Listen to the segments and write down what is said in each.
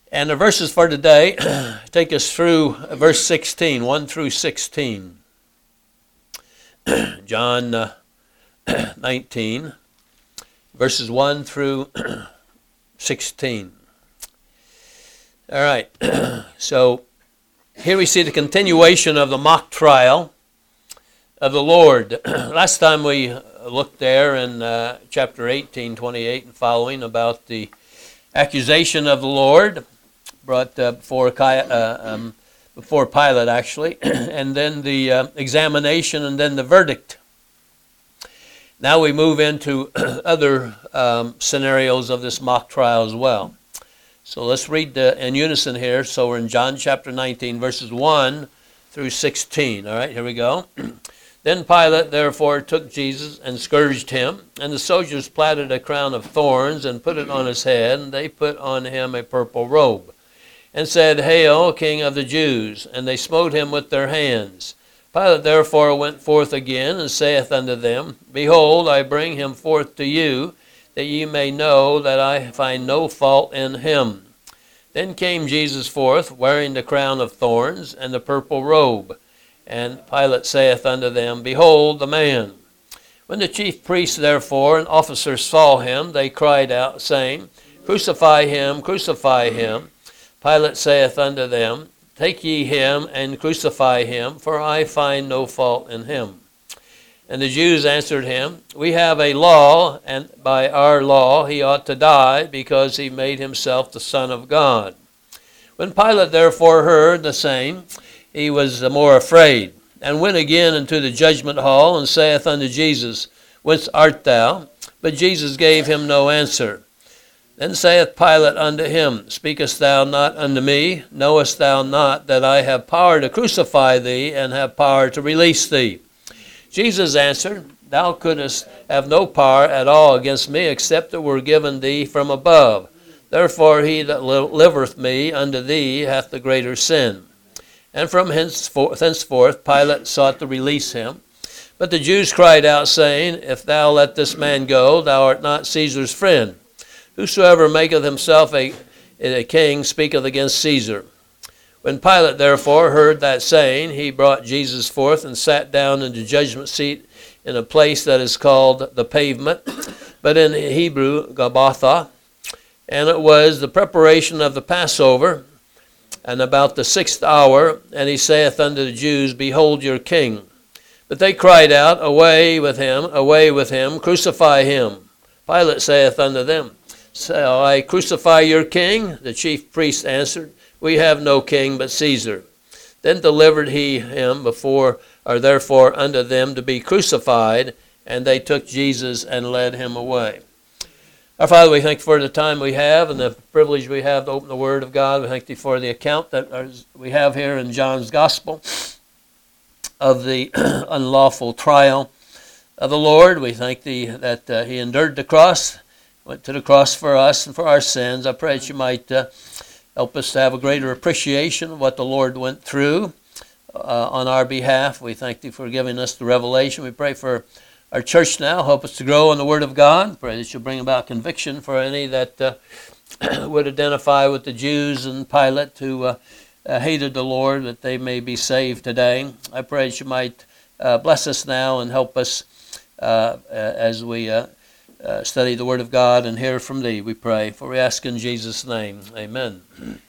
And the verses for today take us through verse 16, 1 through 16. John 19, verses 1 through 16. All right, so here we see the continuation of the mock trial of the Lord. Last time we looked there in chapter 18, 28 and following about the accusation of the Lord brought before Pilate, actually, and then the examination and then the verdict. Now we move into other scenarios of this mock trial as well. So let's read in unison here. So we're in John chapter 19, verses 1 through 16. All right, here we go. Then Pilate therefore took Jesus and scourged him, and the soldiers platted a crown of thorns and put it on his head, and they put on him a purple robe, and said, Hail, King of the Jews! And they smote him with their hands. Pilate therefore went forth again, and saith unto them, Behold, I bring him forth to you, that ye may know that I find no fault in him. Then came Jesus forth, wearing the crown of thorns and the purple robe. And Pilate saith unto them, Behold the man. When the chief priests therefore and officers saw him, they cried out, saying, Crucify him, crucify him. Pilate saith unto them, Take ye him and crucify him, for I find no fault in him. And the Jews answered him, We have a law, and by our law he ought to die, because he made himself the Son of God. When Pilate therefore heard the same, he was the more afraid, and went again into the judgment hall, and saith unto Jesus, Whence art thou? But Jesus gave him no answer. Then saith Pilate unto him, Speakest thou not unto me? Knowest thou not that I have power to crucify thee, and have power to release thee? Jesus answered, Thou couldst have no power at all against me, except it were given thee from above. Therefore he that delivereth me unto thee hath the greater sin. And from henceforth Pilate sought to release him. But the Jews cried out, saying, If thou let this man go, thou art not Caesar's friend. Whosoever maketh himself a king speaketh against Caesar. When Pilate therefore heard that saying, he brought Jesus forth and sat down in the judgment seat in a place that is called the Pavement, but in Hebrew, Gabbatha. And it was the preparation of the Passover, and about the 6th hour, and he saith unto the Jews, Behold your king. But they cried out, away with him, crucify him. Pilate saith unto them, Shall I crucify your king? The chief priests answered, We have no king but Caesar. Then delivered he him therefore unto them to be crucified, and they took Jesus and led him away. Our Father, we thank you for the time we have and the privilege we have to open the Word of God. We thank you for the account that we have here in John's Gospel of the unlawful trial of the Lord. We thank thee that he endured the cross, went to the cross for us and for our sins. I pray that you might help us to have a greater appreciation of what the Lord went through on our behalf. We thank thee for giving us the revelation. We pray for our church now. Help us to grow in the Word of God. Pray that you'll bring about conviction for any that would identify with the Jews and Pilate who hated the Lord, that they may be saved today. I pray that you might bless us now and help us as we study the Word of God and hear from thee, we pray. For we ask in Jesus' name. Amen.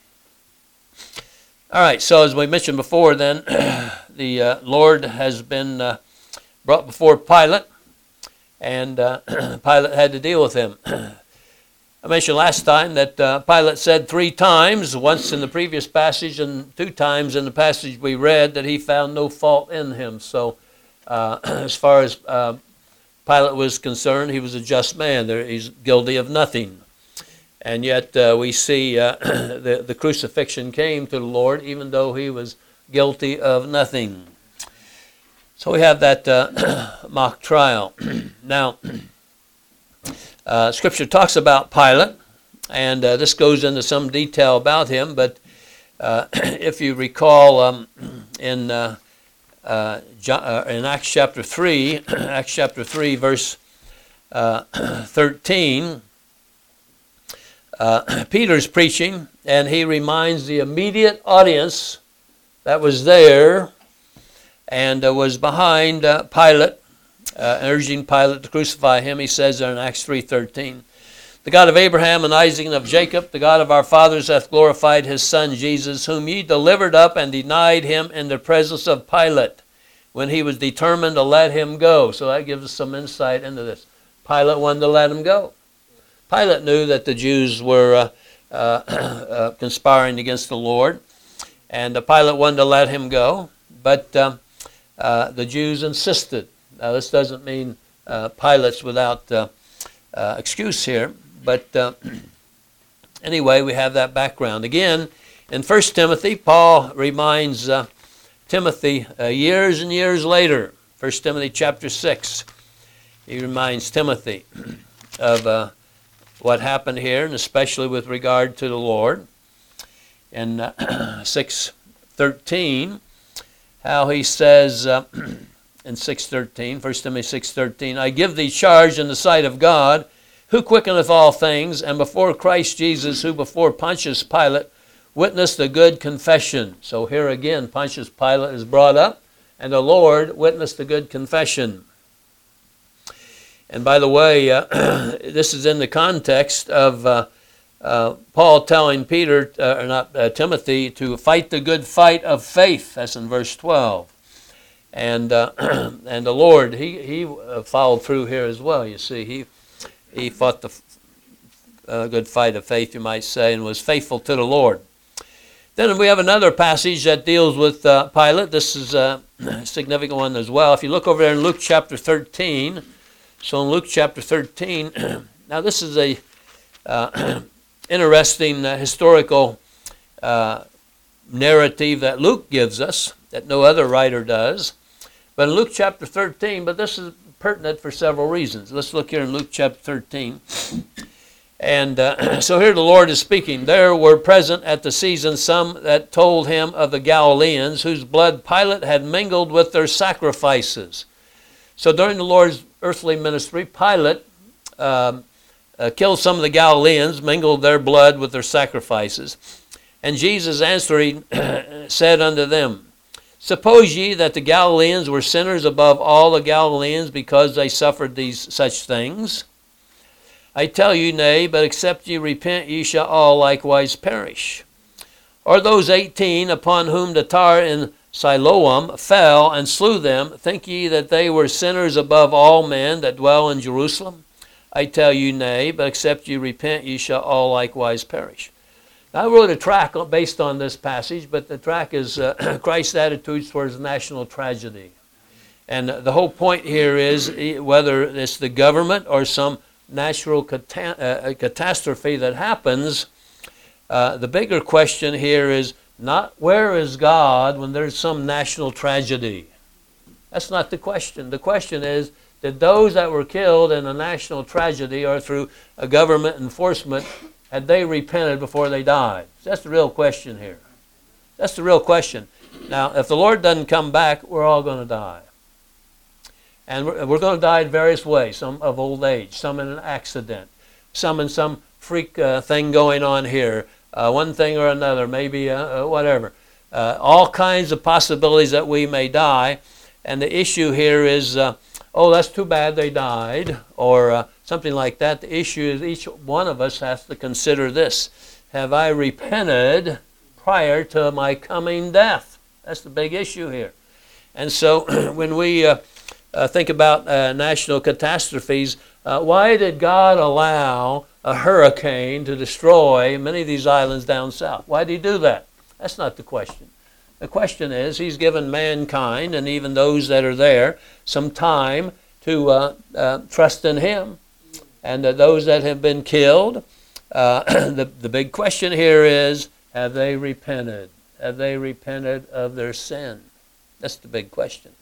All right, so as we mentioned before then, the Lord has been brought before Pilate, and Pilate had to deal with him. I mentioned last time that Pilate said 3 times, once in the previous passage and 2 times in the passage we read, that he found no fault in him. So as far as Pilate was concerned, he was a just man. He's guilty of nothing. And yet we see the crucifixion came to the Lord, even though he was guilty of nothing. So we have that mock trial. Now, Scripture talks about Pilate, and this goes into some detail about him, but if you recall in Acts chapter 3, verse 13, Peter's preaching, and he reminds the immediate audience that was there and was behind Pilate, urging Pilate to crucify him. He says there in Acts 3:13, "The God of Abraham and Isaac and of Jacob, the God of our fathers, hath glorified his Son Jesus, whom ye delivered up and denied him in the presence of Pilate, when he was determined to let him go." So that gives us some insight into this. Pilate wanted to let him go. Pilate knew that the Jews were conspiring against the Lord, and Pilate wanted to let him go, but the Jews insisted. Now, this doesn't mean Pilate's without excuse here, but anyway, we have that background. Again, in 1 Timothy, Paul reminds Timothy years and years later, 1 Timothy chapter 6, he reminds Timothy of what happened here, and especially with regard to the Lord. In 6:13, how he says in 6:13, 1 Timothy 6:13, "I give thee charge in the sight of God, who quickeneth all things, and before Christ Jesus, who before Pontius Pilate witnessed a good confession." So here again, Pontius Pilate is brought up, and the Lord witnessed a good confession. And by the way, this is in the context of Paul telling Timothy to fight the good fight of faith. That's in verse 12. And the Lord, he followed through here as well. You see, he fought the good fight of faith, you might say, and was faithful to the Lord. Then we have another passage that deals with Pilate. This is a significant one as well. If you look over there in Luke chapter 13, so in Luke chapter 13, now this is a interesting historical narrative that Luke gives us, that no other writer does. But in Luke chapter 13, but this is pertinent for several reasons. Let's look here in Luke chapter 13. And so here the Lord is speaking. "There were present at the season some that told him of the Galileans, whose blood Pilate had mingled with their sacrifices." So during the Lord's earthly ministry, Pilate killed some of the Galileans, mingled their blood with their sacrifices. And Jesus answering said unto them, "Suppose ye that the Galileans were sinners above all the Galileans, because they suffered such things? I tell you, nay, but except ye repent, ye shall all likewise perish. Or those 18 upon whom the tar in Siloam fell and slew them, think ye that they were sinners above all men that dwell in Jerusalem? I tell you, nay, but except ye repent, ye shall all likewise perish." Now, I wrote a tract based on this passage, but the tract is Christ's attitudes towards national tragedy. And the whole point here is whether it's the government or some natural catastrophe that happens, the bigger question here is not where is God when there's some national tragedy. That's not the question. The question is, did those that were killed in a national tragedy or through a government enforcement, had they repented before they died? That's the real question here. That's the real question. Now, if the Lord doesn't come back, we're all going to die. And we're going to die in various ways, some of old age, some in an accident, some in some freak thing going on here, one thing or another, maybe whatever. All kinds of possibilities that we may die. And the issue here is, oh, that's too bad they died, or something like that. The issue is each one of us has to consider this. Have I repented prior to my coming death? That's the big issue here. And so when we think about national catastrophes, why did God allow a hurricane to destroy many of these islands down south? Why did he do that? That's not the question. The question is, he's given mankind, and even those that are there, some time to trust in him. And those that have been killed, the big question here is, have they repented? Have they repented of their sin? That's the big question.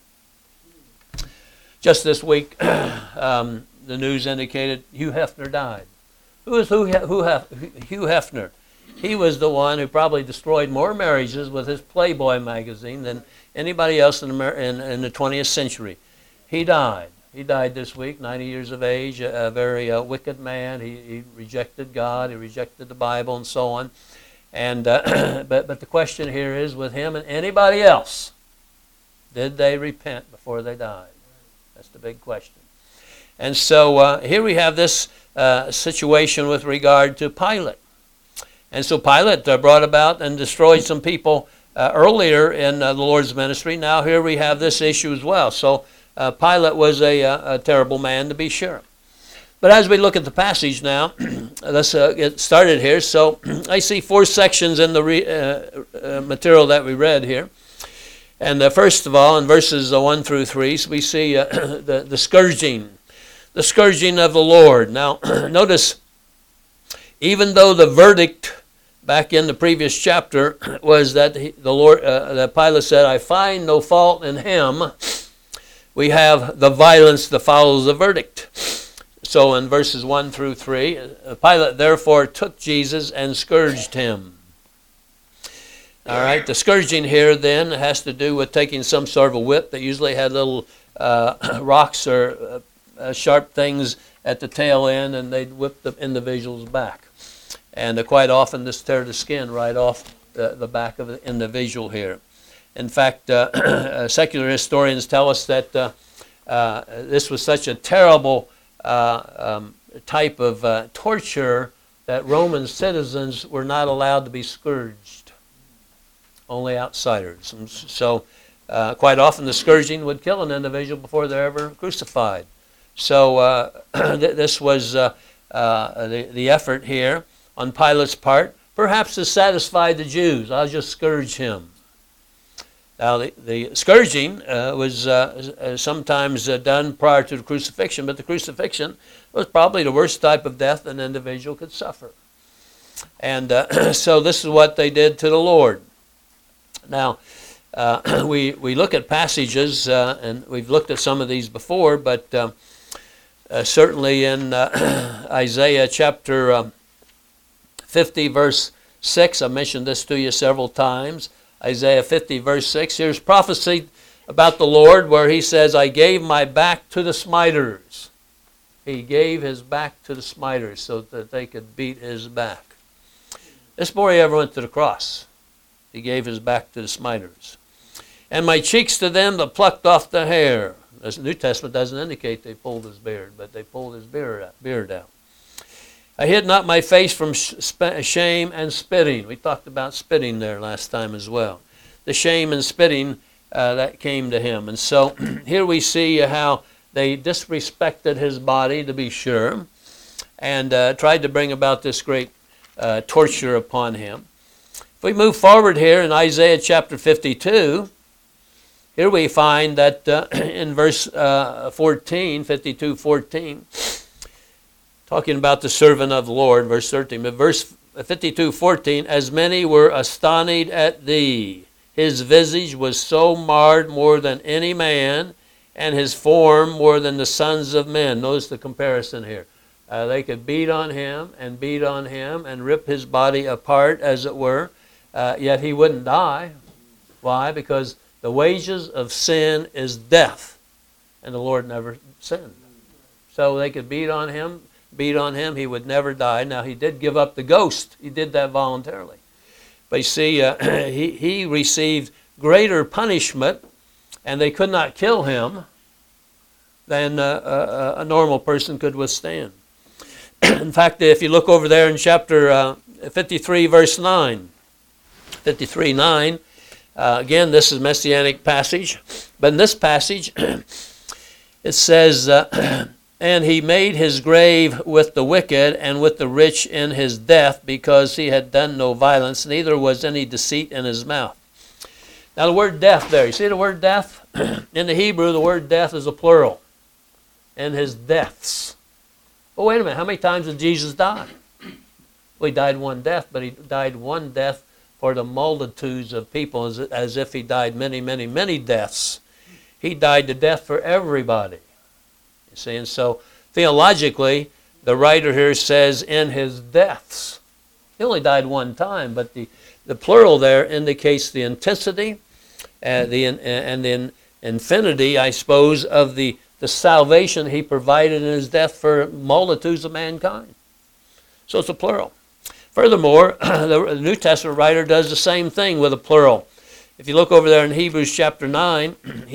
Just this week, the news indicated Hugh Hefner died. Who is Hugh Hefner? He was the one who probably destroyed more marriages with his Playboy magazine than anybody else in the 20th century. He died. He died this week, 90 years of age, a very wicked man. He rejected God, he rejected the Bible, and so on. And but the question here is, with him and anybody else, did they repent before they died? That's the big question. And so here we have this situation with regard to Pilate. And so Pilate brought about and destroyed some people earlier in the Lord's ministry. Now here we have this issue as well. So Pilate was a terrible man, to be sure. But as we look at the passage now, let's get started here. So I see 4 sections in the material that we read here. And first of all, in verses 1 through 3, so we see the scourging of the Lord. Now, notice, even though the verdict back in the previous chapter was that that Pilate said, "I find no fault in him," we have the violence that follows the verdict. So in verses 1 through 3, Pilate therefore took Jesus and scourged him. All right, the scourging here then has to do with taking some sort of a whip that usually had little rocks or sharp things at the tail end, and they'd whip the individual's back. And quite often this tear the skin right off the back of the individual here. In fact, secular historians tell us that this was such a terrible type of torture that Roman citizens were not allowed to be scourged. Only outsiders. And so quite often the scourging would kill an individual before they're ever crucified. So this was the effort here on Pilate's part, perhaps to satisfy the Jews. I'll just scourge him. Now the scourging was sometimes done prior to the crucifixion, but the crucifixion was probably the worst type of death an individual could suffer. And so this is what they did to the Lord. Now, we look at passages, and we've looked at some of these before, but certainly in Isaiah chapter 50, verse 6, I mentioned this to you several times. Isaiah 50, verse 6, here's prophecy about the Lord where he says, "I gave my back to the smiters." He gave his back to the smiters so that they could beat his back. This before he ever went to the cross. He gave his back to the smiters. "And my cheeks to them that plucked off the hair." The New Testament doesn't indicate they pulled his beard, but they pulled his beard out. "I hid not my face from shame and spitting." We talked about spitting there last time as well. The shame and spitting that came to him. And so here we see how they disrespected his body, to be sure, and tried to bring about this great torture upon him. If we move forward here in Isaiah chapter 52, here we find that in verse 14, 52:14, talking about the servant of the Lord, verse 13, but verse 52:14, "As many were astonished at thee, his visage was so marred more than any man, and his form more than the sons of men." Notice the comparison here. They could beat on him and rip his body apart, as it were, yet he wouldn't die. Why? Because the wages of sin is death, and the Lord never sinned. So they could beat on him, he would never die. Now, he did give up the ghost. He did that voluntarily. But you see, he received greater punishment, and they could not kill him than a normal person could withstand. In fact, if you look over there in chapter 53, verse 9, 53:9, again, this is a messianic passage. But in this passage, it says, "And he made his grave with the wicked and with the rich in his death, because he had done no violence, neither was any deceit in his mouth." Now the word death there, you see the word death? In the Hebrew, the word death is a plural. And his deaths. Oh, wait a minute, how many times did Jesus die? Well, he died one death, but he died one death for the multitudes of people, as if he died many, many, many deaths. He died the death for everybody. You see, and so theologically, the writer here says in his deaths. He only died one time, but the plural there indicates the intensity and the infinity, I suppose, of the the salvation he provided in his death for multitudes of mankind. So it's a plural. Furthermore, the New Testament writer does the same thing with a plural. If you look over there in Hebrews chapter 9,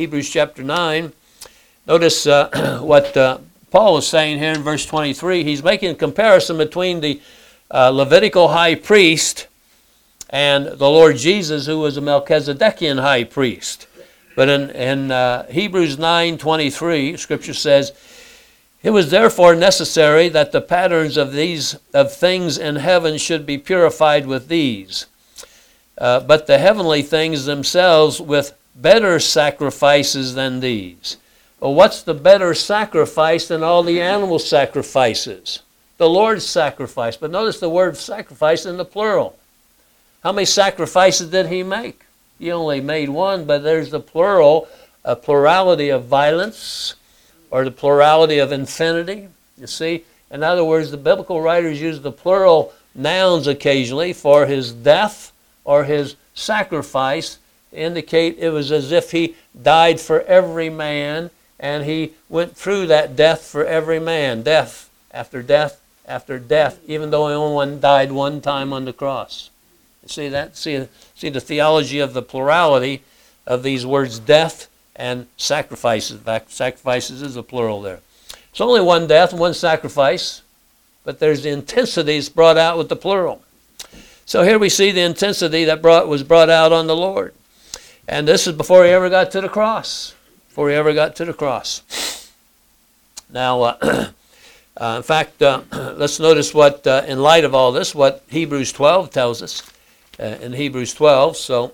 notice what Paul is saying here in verse 23. He's making a comparison between the Levitical high priest and the Lord Jesus, who was a Melchizedekian high priest. But in Hebrews 9:23, Scripture says, "It was therefore necessary that the patterns of things in heaven should be purified with these, but the heavenly things themselves with better sacrifices than these." Well, what's the better sacrifice than all the animal sacrifices? The Lord's sacrifice. But notice the word sacrifice in the plural. How many sacrifices did he make? He only made one, but there's the plural, a plurality of violence, or the plurality of infinity. You see? In other words, the biblical writers use the plural nouns occasionally for his death or his sacrifice to indicate it was as if he died for every man, and he went through that death for every man, death after death after death, even though he only died one time on the cross. You see that? See the theology of the plurality of these words, death and sacrifices. In fact, sacrifices is a plural there. It's only one death and one sacrifice, but there's the intensity that's brought out with the plural. So here we see the intensity that was brought out on the Lord. And this is before he ever got to the cross. Before he ever got to the cross. Now, in fact, let's notice what, in light of all this, what Hebrews 12 tells us. In Hebrews 12, so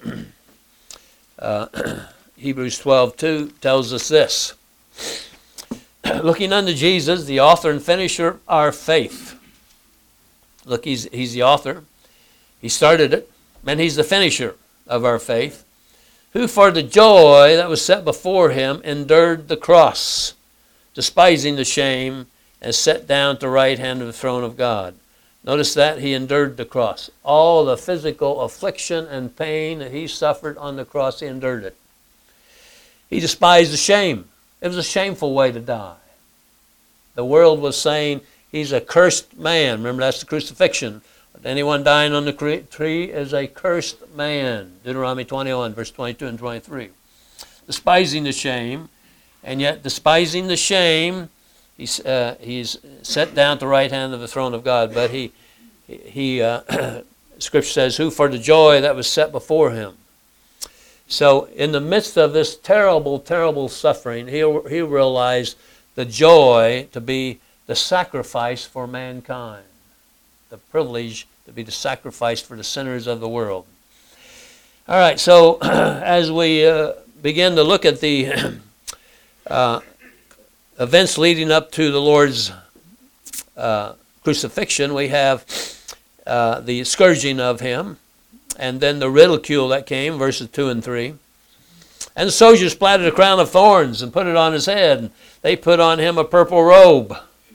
Hebrews 12:2 tells us this. Looking unto Jesus, the author and finisher of our faith. Look, he's the author. He started it, and he's the finisher of our faith, who for the joy that was set before him endured the cross, despising the shame, and sat down at the right hand of the throne of God. Notice that he endured the cross. All the physical affliction and pain that he suffered on the cross, he endured it. He despised the shame. It was a shameful way to die. The world was saying he's a cursed man. Remember, that's the crucifixion. Anyone dying on the tree is a cursed man. Deuteronomy 21, verse 22 and 23. Despising the shame, and yet despising the shame, he's set down at the right hand of the throne of God. But he Scripture says, who for the joy that was set before him. So in the midst of this terrible, terrible suffering, he realized the joy to be the sacrifice for mankind. The privilege to be the sacrifice for the sinners of the world. All right, so as we begin to look at the events leading up to the Lord's crucifixion, we have the scourging of him, and then the ridicule that came, verses 2 and 3. And the soldiers splattered a crown of thorns and put it on his head. And they put on him a purple robe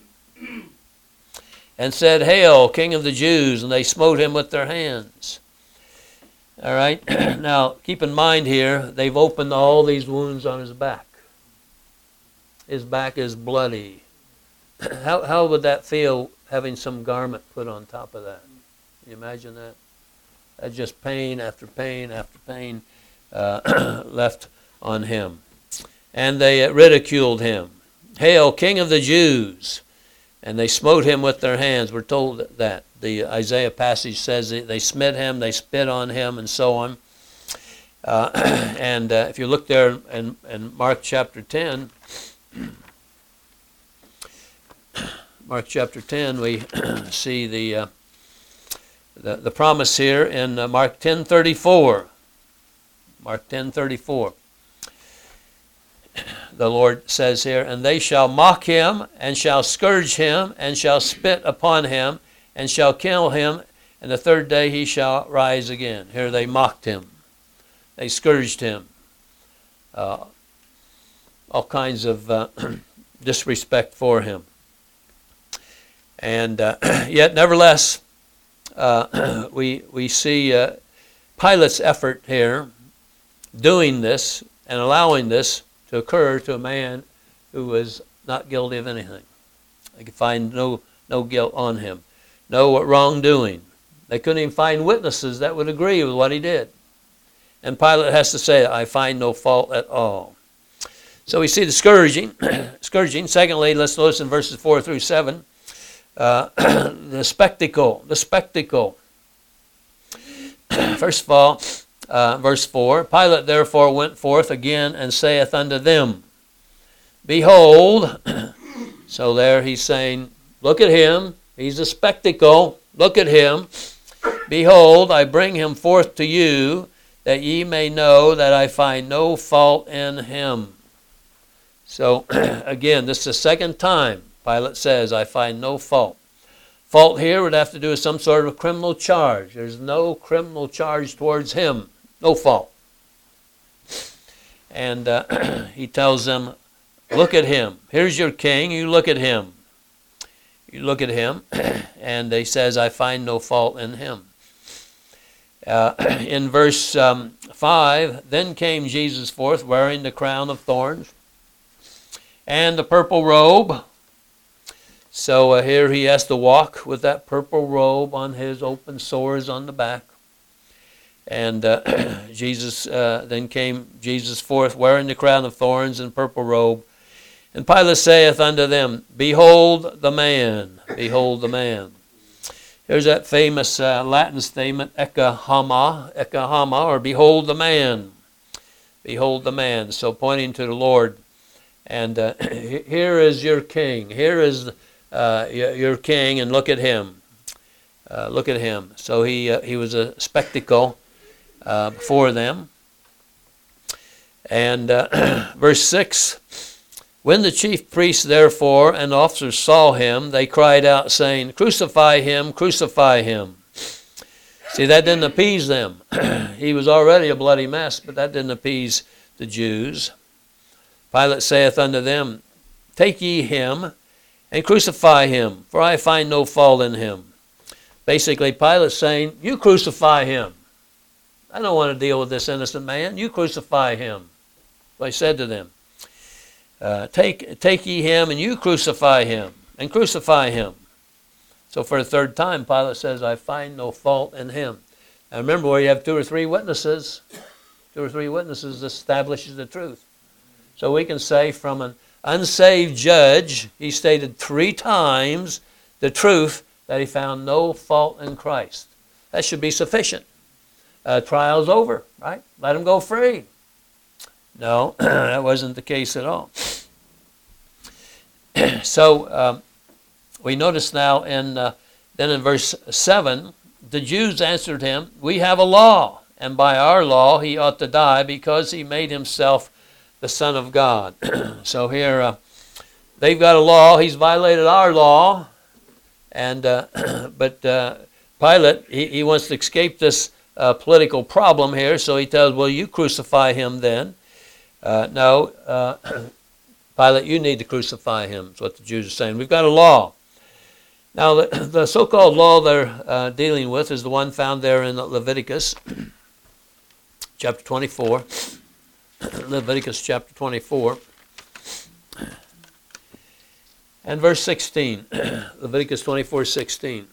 and said, "Hail, King of the Jews!" And they smote him with their hands. All right, now keep in mind here, they've opened all these wounds on his back. His back is bloody. How would that feel, having some garment put on top of that? Can you imagine that? That's just pain after pain after pain left on him. And they ridiculed him. "Hail, King of the Jews!" And they smote him with their hands. We're told that. The Isaiah passage says they smit him, they spit on him, and so on. And if you look there in Mark chapter 10, Mark chapter 10, we see the promise here in Mark 10:34. Mark 10:34. The Lord says here, "And they shall mock him, and shall scourge him, and shall spit upon him, and shall kill him, and the third day he shall rise again." Here they mocked him. They scourged him. All kinds of disrespect for him. And yet, nevertheless, we see Pilate's effort here doing this and allowing this to occur to a man who was not guilty of anything. They could find no guilt on him, no wrongdoing. They couldn't even find witnesses that would agree with what he did. And Pilate has to say, I find no fault at all. So we see the scourging. Secondly, let's notice in verses 4 through 7, the spectacle. First of all, verse 4, Pilate therefore went forth again and saith unto them, Behold, so there he's saying, look at him, he's a spectacle, look at him. Behold, I bring him forth to you, that ye may know that I find no fault in him. So, again, this is the second time Pilate says, I find no fault. Fault here would have to do with some sort of criminal charge. There's no criminal charge towards him. No fault. And he tells them, look at him. Here's your king. You look at him. You look at him. And he says, I find no fault in him. In verse 5, then came Jesus forth wearing the crown of thorns and the purple robe. So here he has to walk with that purple robe on his open sores on the back. And then came Jesus forth wearing the crown of thorns and purple robe. And Pilate saith unto them, Behold the man, behold the man. Here's that famous Latin statement, ecce homo, or behold the man. Behold the man. So pointing to the Lord. And here is your king. Here is your king, and look at him. Look at him. So he was a spectacle before them. And verse 6, when the chief priests therefore and officers saw him, they cried out, saying, Crucify him, crucify him. See, that didn't appease them. He was already a bloody mess, but that didn't appease the Jews. Pilate saith unto them, Take ye him, and crucify him, for I find no fault in him. Basically, Pilate's saying, you crucify him. I don't want to deal with this innocent man. You crucify him. So I said to them, take ye him, and you crucify him, and crucify him. So for the third time, Pilate says, I find no fault in him. Now remember, where you have two or three witnesses establishes the truth. So we can say from an unsaved judge, he stated 3 times the truth that he found no fault in Christ. That should be sufficient. Trial's over, right? Let him go free. No, that wasn't the case at all. So we notice now then in verse 7, the Jews answered him, We have a law, and by our law he ought to die, because he made himself the Son of God. So here they've got a law. He's violated our law. And but Pilate, he wants to escape this political problem here. So he tells, well, you crucify him then. No, Pilate, you need to crucify him. That's what the Jews are saying. We've got a law. Now, the so-called law they're dealing with is the one found there in Leviticus chapter 24. Leviticus chapter 24 and verse 16. Leviticus 24:16.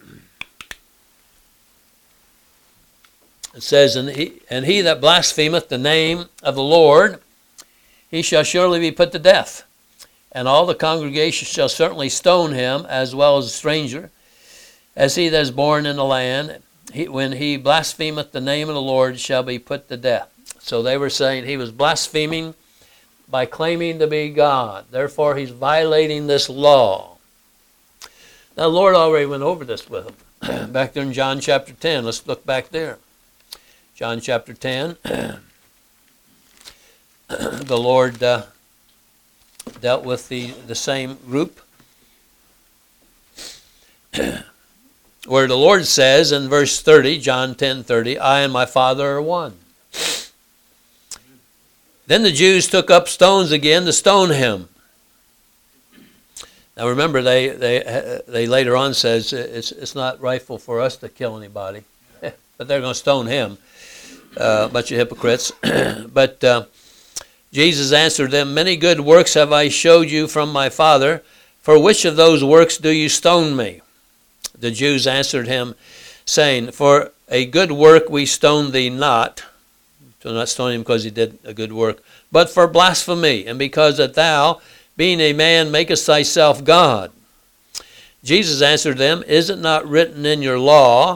It says, and he that blasphemeth the name of the Lord, he shall surely be put to death. And all the congregation shall certainly stone him, as well as a stranger, as he that is born in the land. When he blasphemeth the name of the Lord, shall be put to death. So they were saying he was blaspheming by claiming to be God. Therefore, he's violating this law. Now, the Lord already went over this with him. Back there in John chapter 10. Let's look back there. John chapter 10. The Lord dealt with the same group. Where the Lord says in verse 30, John 10:30, I and my Father are one. Then the Jews took up stones again to stone him. Now remember, they later on says it's not rightful for us to kill anybody, but they're going to stone him. Bunch of hypocrites. But Jesus answered them, "Many good works have I showed you from my Father. For which of those works do you stone me?" The Jews answered him, saying, "For a good work we stone thee not." So not stone him because he did a good work, "but for blasphemy, and because that thou, being a man, makest thyself God." Jesus answered them, "Is it not written in your law,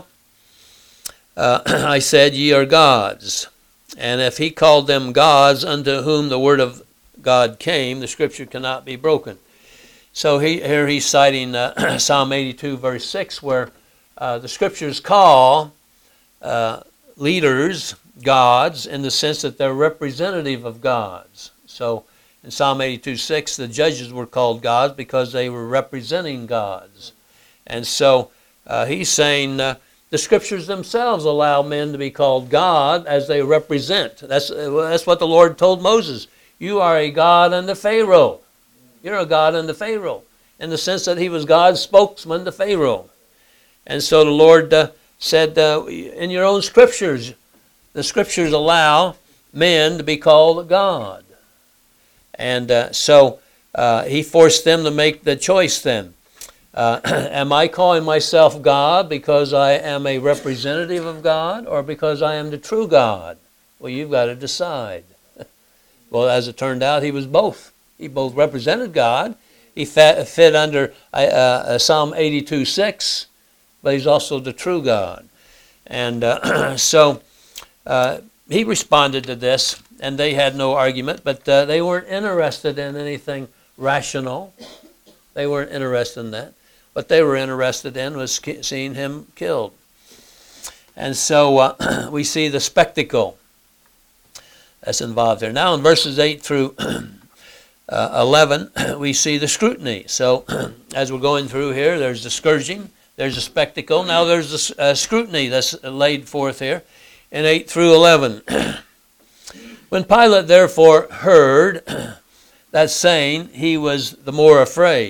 I said, ye are gods? And if he called them gods unto whom the word of God came, the scripture cannot be broken." So here he's citing Psalm 82, verse 6, where the scriptures call leaders gods in the sense that they're representative of gods. So in Psalm 82:6, the judges were called gods because they were representing gods. And so he's saying the scriptures themselves allow men to be called God as they represent. That's what the Lord told Moses. "You are a God unto Pharaoh." You're a God unto Pharaoh, in the sense that he was God's spokesman to Pharaoh. And so the Lord said, in your own scriptures, the scriptures allow men to be called God. And so he forced them to make the choice then. Am I calling myself God because I am a representative of God, or because I am the true God? Well, you've got to decide. Well, as it turned out, he was both. He both represented God. He fit under Psalm 82:6, but he's also the true God. And so he responded to this, and they had no argument, but they weren't interested in anything rational. They weren't interested in that. What they were interested in was seeing him killed. And so we see the spectacle that's involved there. Now in verses 8 through 11, we see the scrutiny. So as we're going through here, there's the scourging, there's a spectacle. Now there's the scrutiny that's laid forth here in 8 through 11. When Pilate therefore heard that saying, he was the more afraid.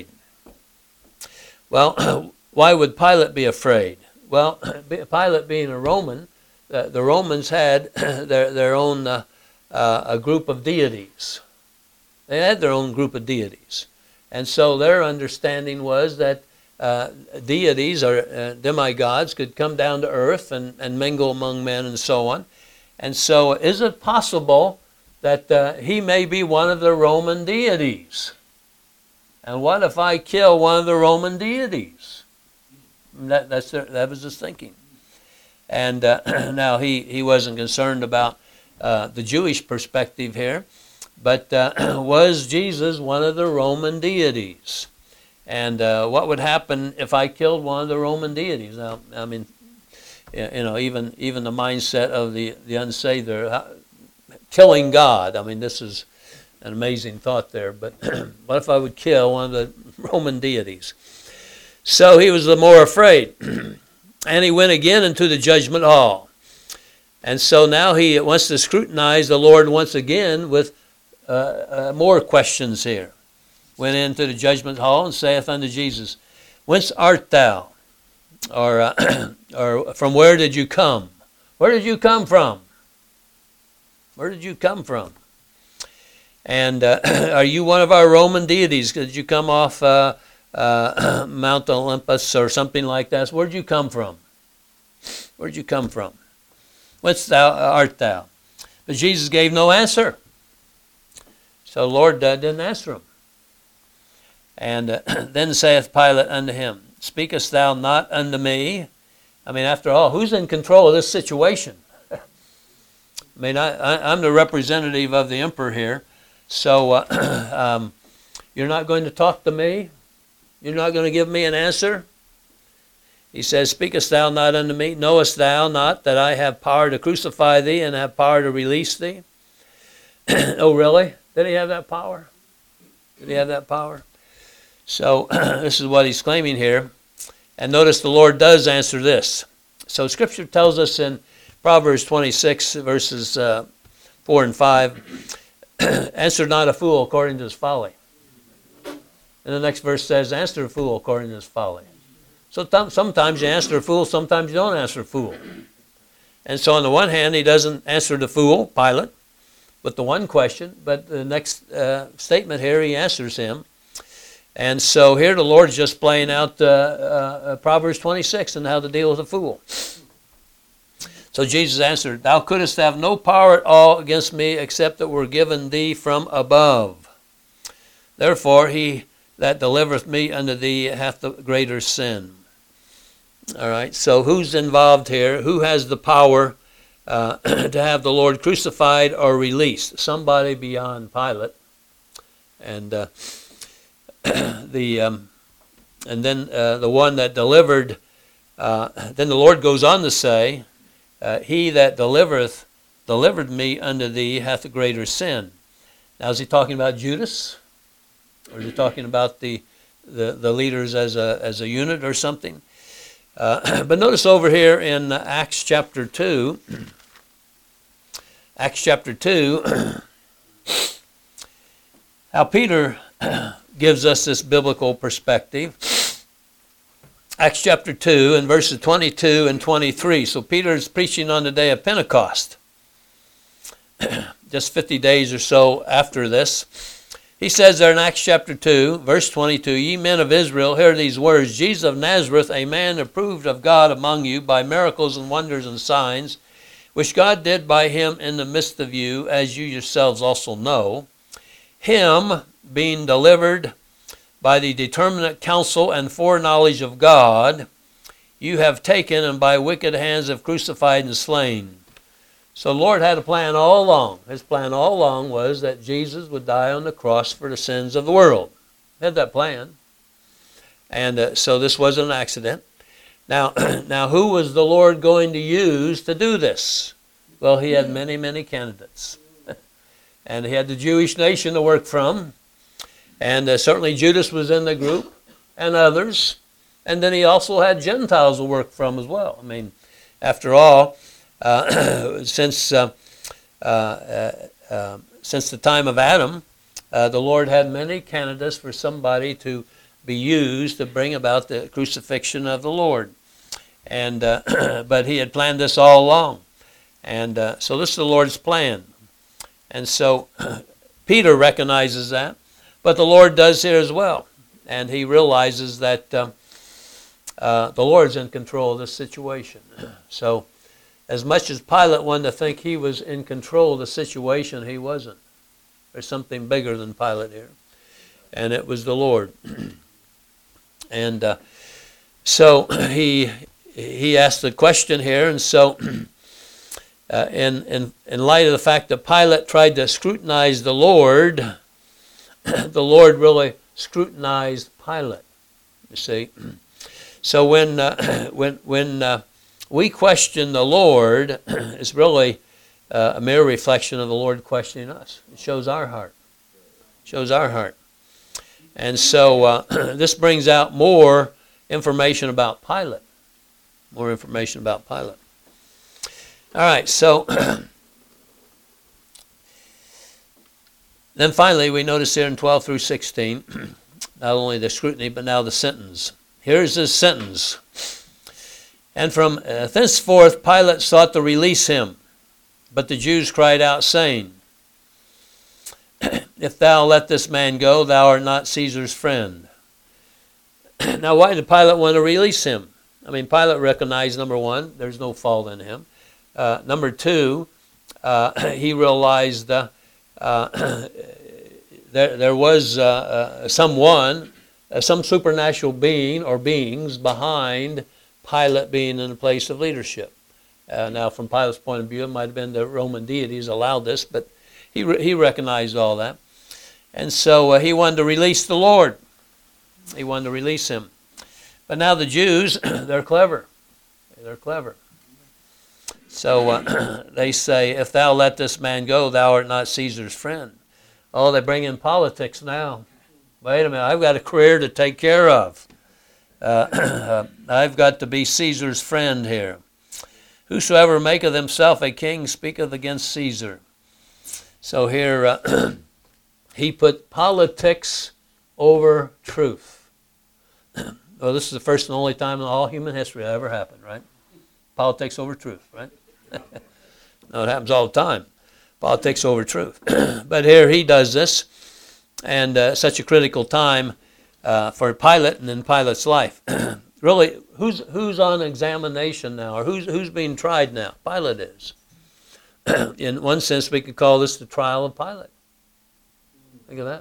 Well, why would Pilate be afraid? Well, Pilate being a Roman, the Romans had their own a group of deities. They had their own group of deities. And so their understanding was that deities or demigods could come down to earth and mingle among men and so on. And so is it possible that he may be one of the Roman deities? And what if I kill one of the Roman deities? That was his thinking. And now he wasn't concerned about the Jewish perspective here, but was Jesus one of the Roman deities? And what would happen if I killed one of the Roman deities? Now, I mean, even the mindset of the unsaved there, killing God. I mean, this is an amazing thought there. But what if I would kill one of the Roman deities? So he was the more afraid. And he went again into the judgment hall. And so now he wants to scrutinize the Lord once again with more questions here. Went into the judgment hall and saith unto Jesus, "Whence art thou?" Or from where did you come? Where did you come from? Where did you come from? And are you one of our Roman deities? Did you come off Mount Olympus or something like that? Where did you come from? Where did you come from? Whence art thou? But Jesus gave no answer. So the Lord didn't answer him. And then saith Pilate unto him, "Speakest thou not unto me?" I mean, after all, who's in control of this situation? I mean, I'm the representative of the emperor here. So you're not going to talk to me? You're not going to give me an answer? He says, "Speakest thou not unto me? Knowest thou not that I have power to crucify thee and have power to release thee?" Oh, really? Did he have that power? Did he have that power? So this is what he's claiming here. And notice the Lord does answer this. So Scripture tells us in Proverbs 26, verses 4 and 5, "Answer not a fool according to his folly." And the next verse says, "Answer a fool according to his folly." So sometimes you answer a fool, sometimes you don't answer a fool. And so on the one hand, he doesn't answer the fool, Pilate, with the one question, but the next statement here, he answers him. And so here the Lord's just playing out Proverbs 26 and how to deal with a fool. So Jesus answered, "Thou couldst have no power at all against me, except that were given thee from above. Therefore he that delivereth me unto thee hath the greater sin." All right, so who's involved here? Who has the power to have the Lord crucified or released? Somebody beyond Pilate. And and then the one that delivered, then the Lord goes on to say, "He that delivered me unto thee hath a greater sin." Now, is he talking about Judas? Or is he talking about the leaders as a unit or something? But notice over here in Acts chapter 2, how Peter gives us this biblical perspective. Acts chapter 2 and verses 22 and 23. So Peter is preaching on the day of Pentecost. Just 50 days or so after this. He says there in Acts chapter 2, verse 22, "Ye men of Israel, hear these words. Jesus of Nazareth, a man approved of God among you by miracles and wonders and signs, which God did by him in the midst of you, as you yourselves also know. Him being delivered by the determinate counsel and foreknowledge of God, you have taken and by wicked hands have crucified and slain." So the Lord had a plan all along. His plan all along was that Jesus would die on the cross for the sins of the world. He had that plan. And so this wasn't an accident. Now, who was the Lord going to use to do this? Well, he had many, many candidates. And he had the Jewish nation to work from. And certainly Judas was in the group and others. And then he also had Gentiles to work from as well. I mean, after all, since the time of Adam, the Lord had many candidates for somebody to be used to bring about the crucifixion of the Lord. And but he had planned this all along. And so this is the Lord's plan. And so Peter recognizes that. But the Lord does here as well. And he realizes that the Lord's in control of this situation. So as much as Pilate wanted to think he was in control of the situation, he wasn't. There's something bigger than Pilate here. And it was the Lord. And so he asked the question here. And so in light of the fact that Pilate tried to scrutinize the Lord really scrutinized Pilate, you see. So when we question the Lord, it's really a mere reflection of the Lord questioning us. It shows our heart. And so this brings out more information about Pilate. All right, so then finally we notice here in 12 through 16, not only the scrutiny, but now the sentence. Here's his sentence. "And from thenceforth Pilate sought to release him. But the Jews cried out, saying, If thou let this man go, thou art not Caesar's friend." Now, why did Pilate want to release him? I mean, Pilate recognized, number one, there's no fault in him. Number two, he realized there was some supernatural being or beings behind Pilate being in a place of leadership. Now, from Pilate's point of view, it might have been the Roman deities allowed this, but he recognized all that. And so he wanted to release the Lord. He wanted to release him. But now the Jews, they're clever. So they say, "If thou let this man go, thou art not Caesar's friend." Oh, they bring in politics now. Wait a minute, I've got a career to take care of. I've got to be Caesar's friend here. "Whosoever maketh himself a king speaketh against Caesar." So here he put politics over truth. Well, this is the first and only time in all human history that ever happened, right? Politics over truth, right? No, it happens all the time. Politics over truth. But here he does this, and such a critical time for Pilate and in Pilate's life. Really, who's on examination now, or who's being tried now? Pilate is. In one sense, we could call this the trial of Pilate. Think of that.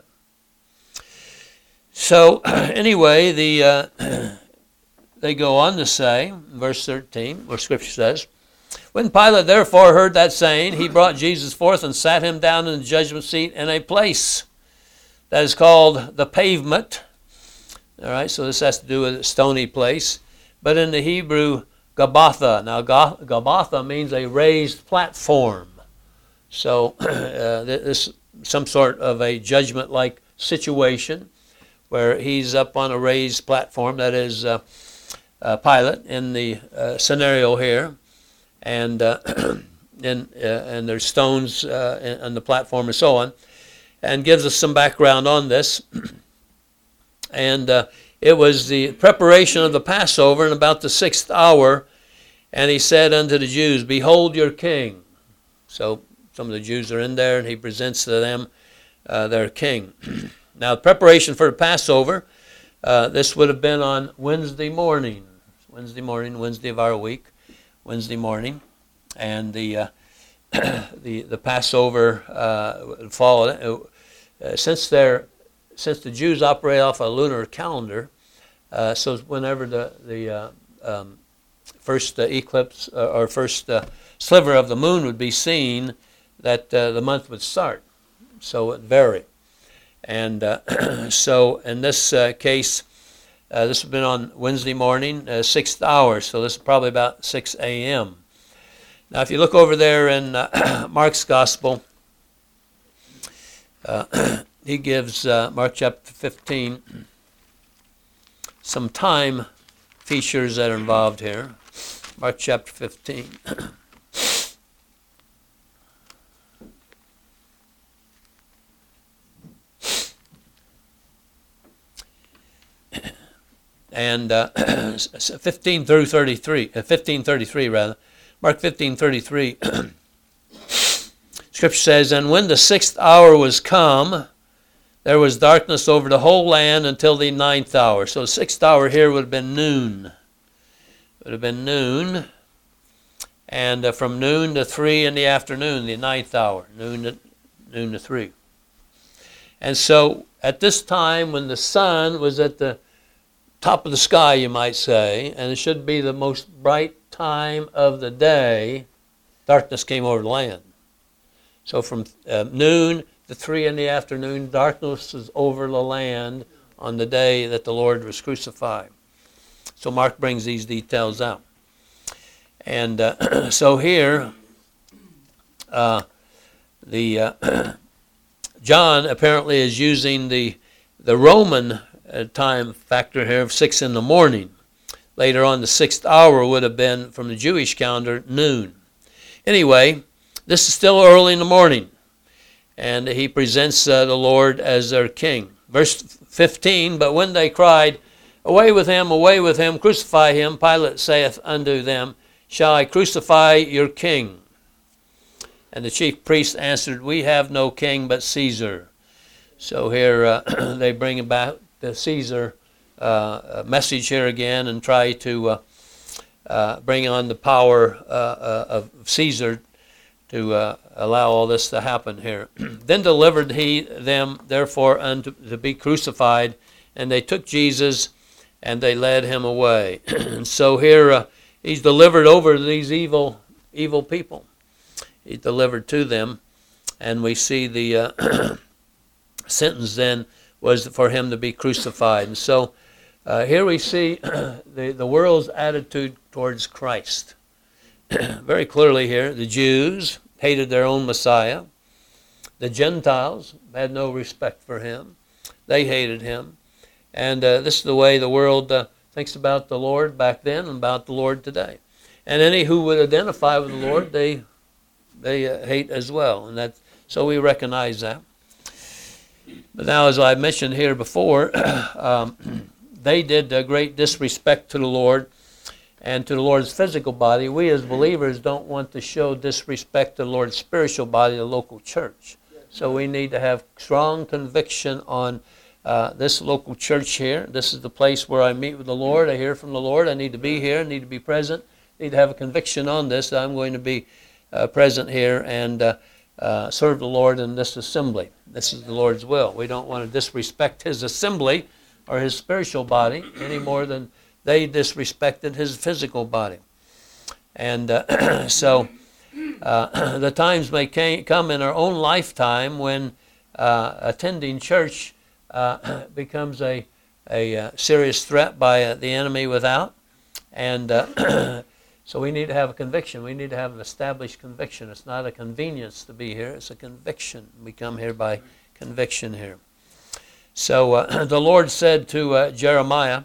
So anyway, they go on to say, verse 13, where Scripture says, "When Pilate therefore heard that saying, he brought Jesus forth and sat him down in the judgment seat in a place that is called the Pavement." All right, so this has to do with a stony place. But in the Hebrew, Gabbatha. Now, Gabbatha means a raised platform. So this some sort of a judgment-like situation where he's up on a raised platform. That is Pilate in the scenario here. And and there's stones on the platform and so on. And gives us some background on this. And it was the preparation of the Passover in about the 6th hour. And he said unto the Jews, "Behold your king." So some of the Jews are in there, and he presents to them their king. Now, the preparation for the Passover, this would have been on Wednesday morning. Wednesday of our week, Wednesday morning. And the Passover fall. Since the Jews operate off a lunar calendar, so whenever the first eclipse or first sliver of the moon would be seen, that the month would start. So it varied. And so in this case, this has been on Wednesday morning, 6th hour, so this is probably about 6 a.m. Now, if you look over there in Mark's Gospel, he gives, Mark chapter 15, some time features that are involved here. Mark chapter 15. And 15:33 rather. Mark 15:33. Scripture says, "And when the 6th hour was come, there was darkness over the whole land until the 9th hour." So the 6th hour here would have been noon. It would have been noon. And from noon to 3 in the afternoon, the 9th hour, noon to 3. And so at this time, when the sun was at the top of the sky, you might say, and it should be the most bright time of the day, darkness came over the land. So from noon to 3 in the afternoon, darkness was over the land on the day that the Lord was crucified. So Mark brings these details out. And so here, John apparently is using the Roman time factor here of 6 in the morning. Later on, the 6th hour would have been, from the Jewish calendar, noon. Anyway, this is still early in the morning, and he presents the Lord as their king. Verse 15, "But when they cried, away with him, crucify him, Pilate saith unto them, Shall I crucify your king? And the chief priests answered, We have no king but Caesar." So here they bring about the Caesar message here again and try to bring on the power of Caesar to allow all this to happen here. "Then delivered he them therefore unto to be crucified, and they took Jesus and they led him away." And so here he's delivered over to these evil people. He's delivered to them, and we see the sentence then was for him to be crucified. And so here we see the world's attitude towards Christ. Very clearly here, the Jews hated their own Messiah. The Gentiles had no respect for him. They hated him. And this is the way the world thinks about the Lord back then and about the Lord today. And any who would identify with the Lord, they hate as well. And so we recognize that. But now, as I mentioned here before, they did a great disrespect to the Lord, and to the Lord's physical body, we as believers don't want to show disrespect to the Lord's spiritual body, the local church. So we need to have strong conviction on this local church here. This is the place where I meet with the Lord. I hear from the Lord. I need to be here. I need to be present. I need to have a conviction on this that I'm going to be present here and serve the Lord in this assembly. This is the Lord's will. We don't want to disrespect His assembly or His spiritual body any more than they disrespected His physical body. And so the times may come in our own lifetime when attending church becomes a serious threat by the enemy without. And so we need to have a conviction. We need to have an established conviction. It's not a convenience to be here. It's a conviction. We come here by conviction here. So the Lord said to Jeremiah,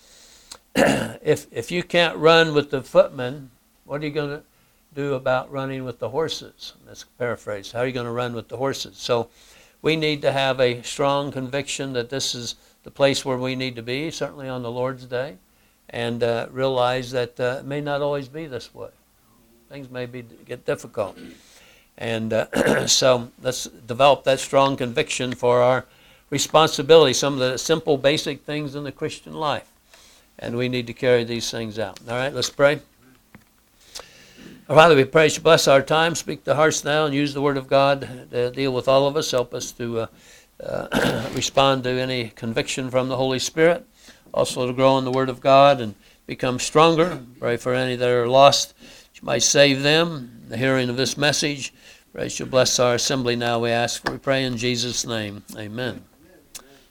if you can't run with the footmen, what are you going to do about running with the horses? That's paraphrased. How are you going to run with the horses? So we need to have a strong conviction that this is the place where we need to be, certainly on the Lord's day, and realize that it may not always be this way. Things may get difficult. And so let's develop that strong conviction for our responsibility, some of the simple, basic things in the Christian life. And we need to carry these things out. All right, let's pray. Our Father, we pray you bless our time, speak to hearts now, and use the Word of God to deal with all of us. Help us to respond to any conviction from the Holy Spirit. Also to grow in the Word of God and become stronger. Pray for any that are lost, that you might save them. The hearing of this message. Pray you bless our assembly now, we ask. We pray in Jesus' name. Amen.